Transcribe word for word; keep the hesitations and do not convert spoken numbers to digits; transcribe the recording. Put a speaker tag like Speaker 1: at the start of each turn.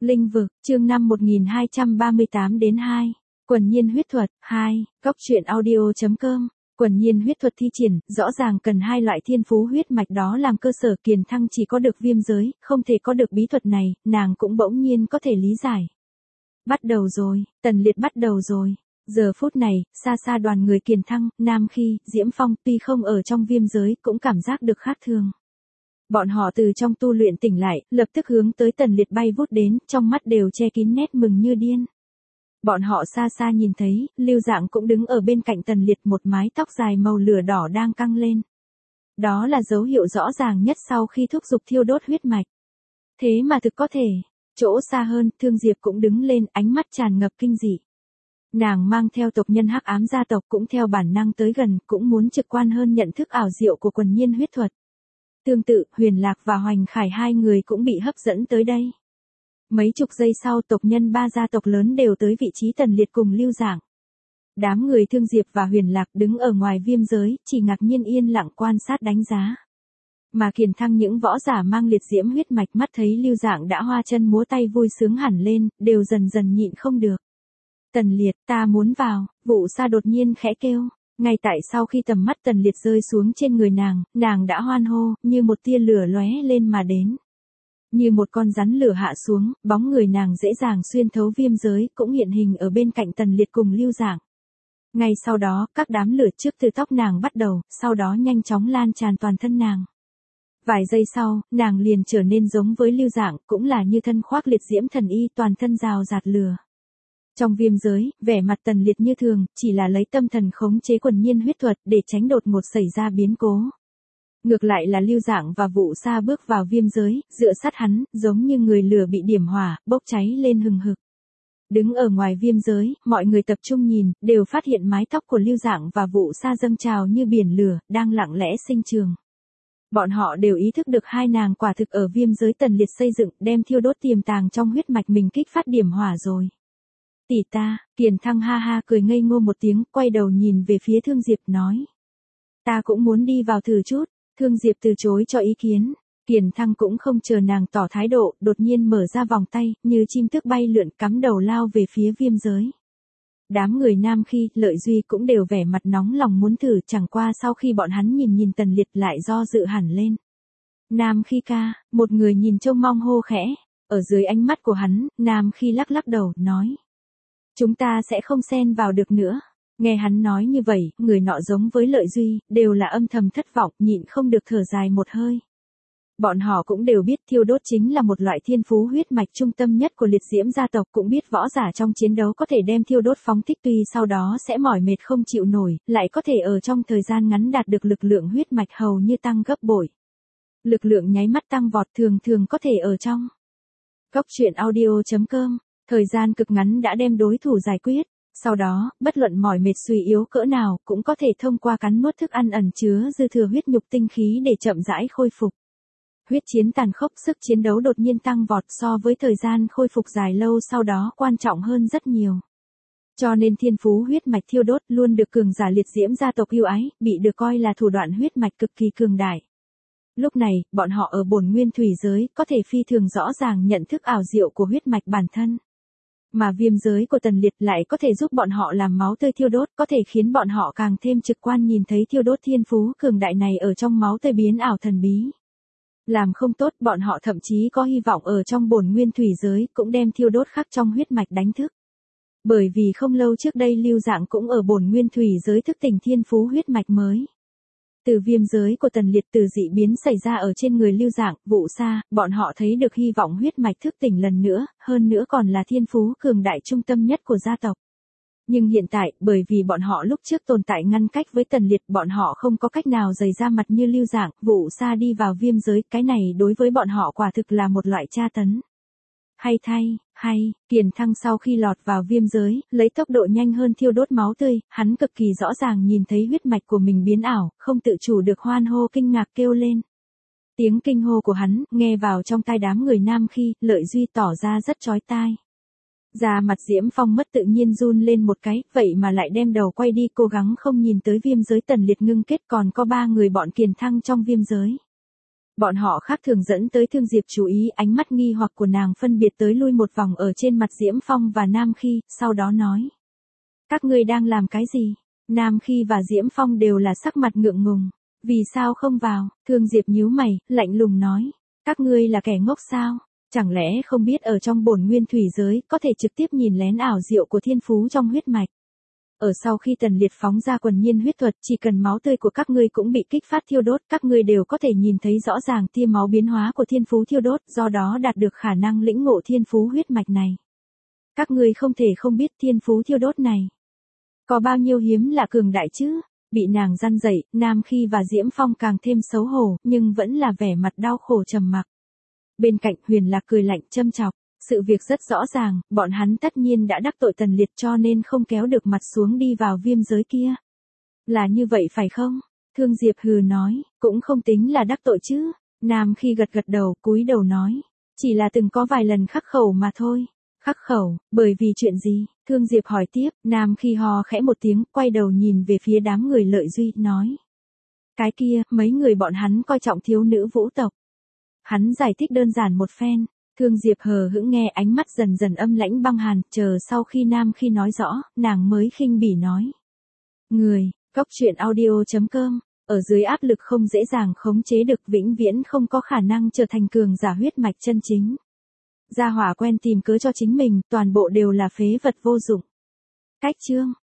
Speaker 1: Linh vực, chương năm một nghìn hai trăm ba mươi tám đến hai. Quần nhiên huyết thuật, hai. Góc truyện audio.com. Quần nhiên huyết thuật thi triển, rõ ràng cần hai loại thiên phú huyết mạch đó làm cơ sở. Kiền Thăng chỉ có được viêm giới, không thể có được bí thuật này, nàng cũng bỗng nhiên có thể lý giải. Bắt đầu rồi, Tần Liệt bắt đầu rồi. Giờ phút này, xa xa đoàn người Kiền Thăng, Nam Khi, Diễm Phong tuy không ở trong viêm giới cũng cảm giác được khác thường. Bọn họ từ trong tu luyện tỉnh lại, lập tức hướng tới Tần Liệt bay vút đến, trong mắt đều che kín nét mừng như điên. Bọn họ xa xa nhìn thấy, Lưu Dạng cũng đứng ở bên cạnh Tần Liệt, một mái tóc dài màu lửa đỏ đang căng lên. Đó là dấu hiệu rõ ràng nhất sau khi thúc giục thiêu đốt huyết mạch. Thế mà thực có thể. Chỗ xa hơn, Thương Diệp cũng đứng lên, ánh mắt tràn ngập kinh dị. Nàng mang theo tộc nhân hắc ám gia tộc cũng theo bản năng tới gần, cũng muốn trực quan hơn nhận thức ảo diệu của quần nhiên huyết thuật. Tương tự, Huyền Lạc và Hoành Khải hai người cũng bị hấp dẫn tới đây. Mấy chục giây sau, tộc nhân ba gia tộc lớn đều tới vị trí Tần Liệt cùng Lưu Dạng. Đám người Thương Diệp và Huyền Lạc đứng ở ngoài viêm giới, chỉ ngạc nhiên yên lặng quan sát đánh giá. Mà Kiền Thăng những võ giả mang liệt diễm huyết mạch mắt thấy Lưu Dạng đã hoa chân múa tay vui sướng hẳn lên, đều dần dần nhịn không được. Tần Liệt, ta muốn vào, Vụ Sa đột nhiên khẽ kêu. Ngay tại sau khi tầm mắt Tần Liệt rơi xuống trên người nàng, nàng đã hoan hô, như một tia lửa lóe lên mà đến. Như một con rắn lửa hạ xuống, bóng người nàng dễ dàng xuyên thấu viêm giới, cũng hiện hình ở bên cạnh Tần Liệt cùng Lưu Dạng. Ngay sau đó, các đám lửa trước từ tóc nàng bắt đầu, sau đó nhanh chóng lan tràn toàn thân nàng. Vài giây sau, nàng liền trở nên giống với Lưu Dạng, cũng là như thân khoác liệt diễm thần y, toàn thân rào rạt lửa. Trong viêm giới, vẻ mặt Tần Liệt như thường, chỉ là lấy tâm thần khống chế quần nhiên huyết thuật để tránh đột ngột xảy ra biến cố. Ngược lại là Lưu Dạng và Vụ Sa bước vào viêm giới, dựa sát hắn, giống như người lửa bị điểm hỏa, bốc cháy lên hừng hực. Đứng ở ngoài viêm giới, mọi người tập trung nhìn, đều phát hiện mái tóc của Lưu Dạng và Vụ Sa dâng trào như biển lửa, đang lặng lẽ sinh trường. Bọn họ đều ý thức được hai nàng quả thực ở viêm giới Tần Liệt xây dựng, đem thiêu đốt tiềm tàng trong huyết mạch mình kích phát điểm hỏa rồi. Tỷ ta, Kiền Thăng ha ha cười ngây ngô một tiếng, quay đầu nhìn về phía Thương Diệp nói. Ta cũng muốn đi vào thử chút. Thương Diệp từ chối cho ý kiến. Kiền Thăng cũng không chờ nàng tỏ thái độ, đột nhiên mở ra vòng tay, như chim tước bay lượn, cắm đầu lao về phía viêm giới. Đám người Nam Khi, Lợi Duy cũng đều vẻ mặt nóng lòng muốn thử, chẳng qua sau khi bọn hắn nhìn nhìn Tần Liệt lại do dự hẳn lên. Nam Khi ca, một người nhìn trông mong hô khẽ. Ở dưới ánh mắt của hắn, Nam Khi lắc lắc đầu, nói. Chúng ta sẽ không xen vào được nữa. Nghe hắn nói như vậy, người nọ giống với Lợi Duy, đều là âm thầm thất vọng, nhịn không được thở dài một hơi. Bọn họ cũng đều biết thiêu đốt chính là một loại thiên phú huyết mạch trung tâm nhất của liệt diễm gia tộc, cũng biết võ giả trong chiến đấu có thể đem thiêu đốt phóng thích, tuy sau đó sẽ mỏi mệt không chịu nổi, lại có thể ở trong thời gian ngắn đạt được lực lượng huyết mạch hầu như tăng gấp bội. Lực lượng nháy mắt tăng vọt, thường thường có thể ở trong góc truyện audio.com, thời gian cực ngắn đã đem đối thủ giải quyết. Sau đó, bất luận mỏi mệt suy yếu cỡ nào, cũng có thể thông qua cắn nuốt thức ăn ẩn chứa dư thừa huyết nhục tinh khí để chậm rãi khôi phục. Huyết chiến tàn khốc, sức chiến đấu đột nhiên tăng vọt so với thời gian khôi phục dài lâu sau đó quan trọng hơn rất nhiều. Cho nên thiên phú huyết mạch thiêu đốt luôn được cường giả liệt diễm gia tộc yêu ái, bị được coi là thủ đoạn huyết mạch cực kỳ cường đại. Lúc này, bọn họ ở bổn nguyên thủy giới, có thể phi thường rõ ràng nhận thức ảo diệu của huyết mạch bản thân. Mà viêm giới của Tần Liệt lại có thể giúp bọn họ làm máu tươi thiêu đốt, có thể khiến bọn họ càng thêm trực quan nhìn thấy thiêu đốt thiên phú cường đại này ở trong máu tươi biến ảo thần bí. Làm không tốt, bọn họ thậm chí có hy vọng ở trong bổn nguyên thủy giới cũng đem thiêu đốt khắc trong huyết mạch đánh thức. Bởi vì không lâu trước đây Lưu Dạng cũng ở bổn nguyên thủy giới thức tỉnh thiên phú huyết mạch mới. Từ viêm giới của Tần Liệt, từ dị biến xảy ra ở trên người Lưu Dạng, Vụ Sa, bọn họ thấy được hy vọng huyết mạch thức tỉnh lần nữa, hơn nữa còn là thiên phú cường đại trung tâm nhất của gia tộc. Nhưng hiện tại, bởi vì bọn họ lúc trước tồn tại ngăn cách với Tần Liệt, bọn họ không có cách nào dày ra mặt như Lưu Dạng, Vụ Sa đi vào viêm giới, cái này đối với bọn họ quả thực là một loại tra tấn. Hay thay, hay, Kiền Thăng sau khi lọt vào viêm giới, lấy tốc độ nhanh hơn thiêu đốt máu tươi, hắn cực kỳ rõ ràng nhìn thấy huyết mạch của mình biến ảo, không tự chủ được hoan hô kinh ngạc kêu lên. Tiếng kinh hô của hắn, nghe vào trong tai đám người Nam Khi, Lợi Duy tỏ ra rất chói tai. Da mặt Diễm Phong mất tự nhiên run lên một cái, vậy mà lại đem đầu quay đi, cố gắng không nhìn tới viêm giới Tần Liệt ngưng kết, còn có ba người bọn Kiền Thăng trong viêm giới. Bọn họ khác thường dẫn tới Thương Diệp chú ý, ánh mắt nghi hoặc của nàng phân biệt tới lui một vòng ở trên mặt Diễm Phong và Nam Khi, sau đó nói. Các ngươi đang làm cái gì? Nam Khi và Diễm Phong đều là sắc mặt ngượng ngùng. Vì sao không vào? Thương Diệp nhíu mày, lạnh lùng nói. Các ngươi là kẻ ngốc sao? Chẳng lẽ không biết ở trong bổn nguyên thủy giới có thể trực tiếp nhìn lén ảo diệu của thiên phú trong huyết mạch? Ở sau khi Tần Liệt phóng ra quần nhiên huyết thuật, chỉ cần máu tươi của các ngươi cũng bị kích phát thiêu đốt, các ngươi đều có thể nhìn thấy rõ ràng tia máu biến hóa của thiên phú thiêu đốt, do đó đạt được khả năng lĩnh ngộ thiên phú huyết mạch này. Các ngươi không thể không biết thiên phú thiêu đốt này có bao nhiêu hiếm lạ cường đại chứ? Bị nàng răn dậy, Nam Khi và Diễm Phong càng thêm xấu hổ, nhưng vẫn là vẻ mặt đau khổ trầm mặc. Bên cạnh Huyền Lạc cười lạnh châm chọc. Sự việc rất rõ ràng, bọn hắn tất nhiên đã đắc tội Tần Liệt cho nên không kéo được mặt xuống đi vào viêm giới kia. Là như vậy phải không? Thương Diệp hừ nói, cũng không tính là đắc tội chứ. Nam Khi gật gật đầu, cúi đầu nói. Chỉ là từng có vài lần khắc khẩu mà thôi. Khắc khẩu, bởi vì chuyện gì? Thương Diệp hỏi tiếp, Nam Khi ho khẽ một tiếng, quay đầu nhìn về phía đám người Lợi Duy, nói. Cái kia, mấy người bọn hắn coi trọng thiếu nữ vũ tộc. Hắn giải thích đơn giản một phen. Thương Diệp hờ hững nghe, ánh mắt dần dần âm lãnh băng hàn, chờ sau khi Nam Khi nói rõ, nàng mới khinh bỉ nói. Người, Cốc Truyện Audio chấm com, ở dưới áp lực không dễ dàng khống chế được, vĩnh viễn không có khả năng trở thành cường giả huyết mạch chân chính. Gia hỏa quen tìm cớ cho chính mình, toàn bộ đều là phế vật vô dụng. Cách chương